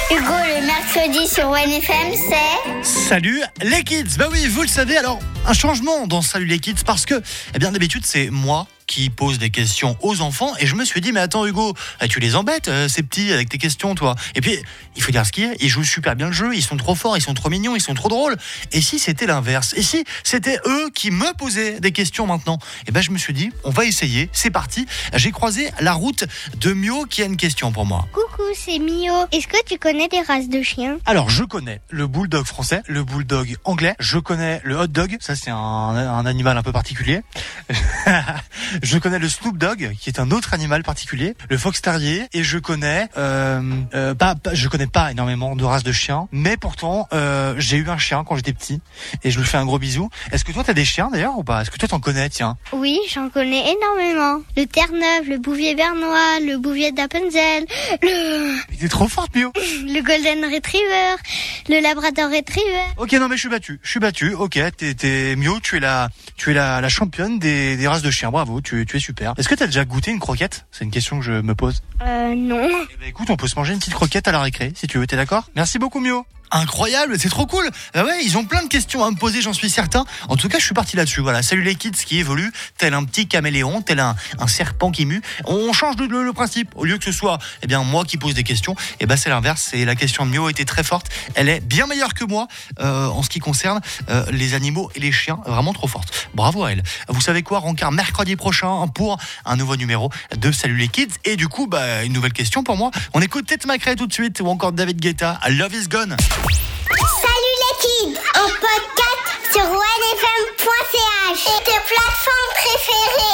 Hugo, le mercredi sur OneFM, c'est... Salut les kids. Bah oui, vous le savez, alors un changement dans Salut les kids parce que, d'habitude c'est moi qui pose des questions aux enfants et je me suis dit mais attends Hugo, tu les embêtes ces petits avec tes questions toi. Et puis il faut dire ce qu'il y a, ils jouent super bien le jeu, ils sont trop forts, ils sont trop mignons, ils sont trop drôles. Et si c'était l'inverse, et si c'était eux qui me posaient des questions maintenant, je me suis dit on va essayer, c'est parti. J'ai croisé la route de Mio qui a une question pour moi. Coucou, c'est Mio. Est-ce que tu connais des races de chiens? Alors je connais le bulldog français, le bulldog anglais, je connais le hot dog, ça c'est un animal un peu particulier. Je connais le Snoop Dogg, qui est un autre animal particulier, le fox terrier, et je connais je connais pas énormément de races de chiens, mais pourtant j'ai eu un chien quand j'étais petit et je lui fais un gros bisou. Est-ce que toi t'as des chiens d'ailleurs ou pas? Est-ce que toi t'en connais, tiens? Oui, j'en connais énormément. Le Terre-Neuve, le Bouvier Bernois, le Bouvier d'Appenzell, T'es trop forte, Mio. le Golden Retriever, le Labrador Retriever. Ok, non mais je suis battu. Ok, t'es Mio, tu es la championne des races de chiens. Bravo, tu es super. Est-ce que t'as déjà goûté une croquette? C'est une question que je me pose. Non. Écoute, on peut se manger une petite croquette à la récré, si tu veux, t'es d'accord? Merci beaucoup, Mio. Incroyable, c'est trop cool. Ouais, ils ont plein de questions à me poser, j'en suis certain. En tout cas, je suis parti là-dessus. Voilà, salut les kids qui évoluent, tel un petit caméléon, tel un serpent qui mue. On change le principe. Au lieu que ce soit, moi qui pose des questions, c'est l'inverse. Et la question de Mio était très forte. Elle est bien meilleure que moi en ce qui concerne les animaux et les chiens. Vraiment trop forte. Bravo à elle. Vous savez quoi, rencard mercredi prochain pour un nouveau numéro de Salut les kids. Et du coup, une nouvelle question pour moi. On écoute Ted McRae tout de suite ou encore David Guetta. Love is Gone. Salut les kids, en podcast sur onefm.ch et tes plateformes préférées.